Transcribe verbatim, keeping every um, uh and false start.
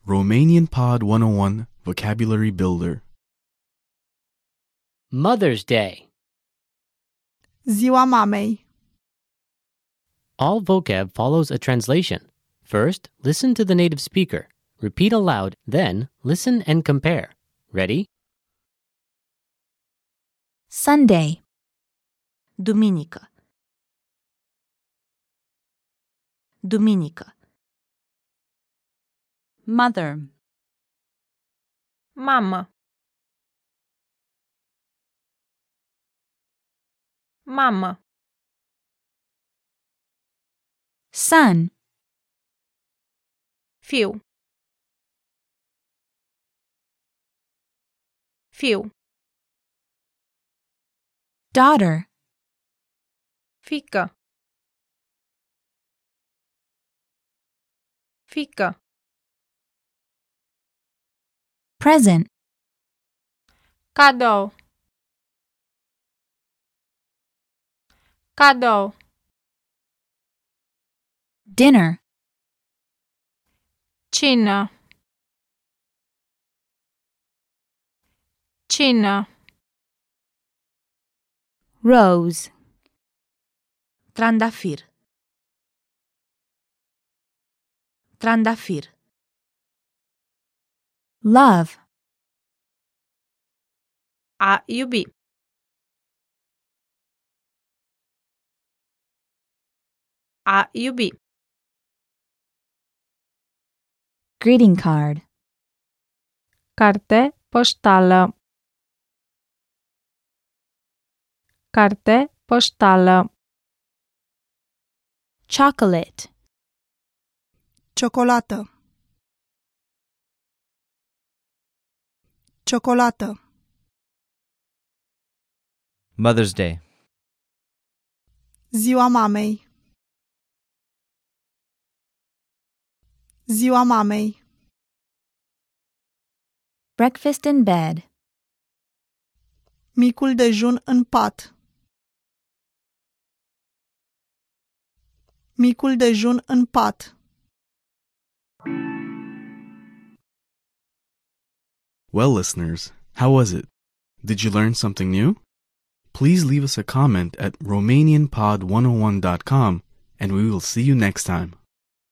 Romanian Pod one oh one Vocabulary Builder. Mother's Day. Ziua mamei. All vocab follows a translation. First, listen to the native speaker. Repeat aloud, then listen and compare. Ready? Sunday, Duminică. Duminică. mother, Mamă. Mamă. son, Fiu. Fiu. daughter, Fică. Fică. present, Cadou. Cadou. dinner, Cină. Cină. rose, Trandafir. Trandafir. love, A iubi. A iubi. greeting card, Carte poștală. Carte poștală. chocolate, Ciocolată. Ciocolată. Mother's Day. Ziua mamei. Ziua mamei. breakfast in bed, Micul dejun în pat. Micul dejun în pat. Well, listeners, how was it? Did you learn something new? Please leave us a comment at romanian pod one oh one dot com and we will see you next time.